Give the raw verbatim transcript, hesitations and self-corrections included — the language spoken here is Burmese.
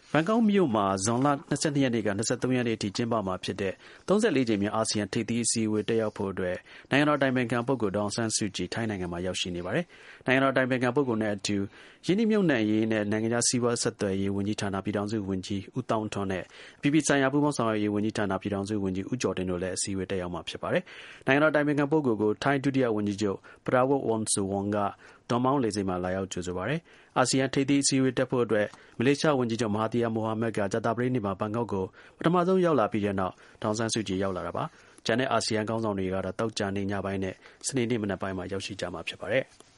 ဘန်ကောက်မြို့မှာဇွန်လ၂၂ရက်နေ့က၂၃ရက်နေ့အထိကျင်းပမှာဖြစ်တဲ့၃၄ကြိမ်မြောက်အာဆီယံထိပ်သီးအစည်းအဝေးတက်ရောက်ဖို့အတွက်နိုင်ငံတော်အတိုင်ပင်ခံပုဂ္ဂိုလ်ဒေါ်အောင်ဆန်းစုကြည်ထိုင်းနိုင်ငံမှာရောက်ရှိနေပါတယ်။နိုင်ငံတော်အတိုင်ပင်ခံပုဂ္ဂိုလ်နဲ့အတူရင်းနှီးမြှုပ်နှံရေးနဲ့နိုင်ငံခြားစီးပွားဆက်သွယ်ရေးဝန်ကြီးဌာနပြည်ထောင်စုဝန်ကြီးဦးသောင်းထွန်းနဲ့အပြည်ပြည်ဆိုင်ရာပူးပေါင်းဆောင်ရွက်ရေးဝန်ကြီးဌာနပြည်ထောင်စုဝန်ကြီးဦးကျော်တင်တို့လည်းအစည်းအဝေးတက်ရောက်မှာဖြစ်ပါတယ်။နိုင်ငံတော်အတိုင်ပင်ခံပုဂ္ဂိုလ်ကိုထိုင်းဒုတိယဝန်ကြီးချုပ်ပရာဝတ်ဝွန်ဆူဝွန်ကဒေါ်မောင်းလေဆိပ်မှာလာရောက်ကြိုဆိုပါတယ်။အာဆီယံထိပ်သီးအစည်းအဝေးတက်ဖို့အတွက်မလေးရှားဝန်ကြီးချုပ်မဟာသီယာမိုဟာမက်ကကြာသပတေးနေ့မှာဘန်ကောက်ကိုပထမဆုံးရောက်လာပြီးတဲ့နောက်ဒေါ်အောင်ဆန်းစုကြည်ရောက်လာတာပါ။ကျန်တဲ့အာဆီယံခေါင်းဆောင်တွေကတော့သောကြာနေ့ညပိုင်းနဲ့စနေနေ့မနက်ပိုင်းမှာရောက်ရှိကြမှာဖြစ်ပါတယ်။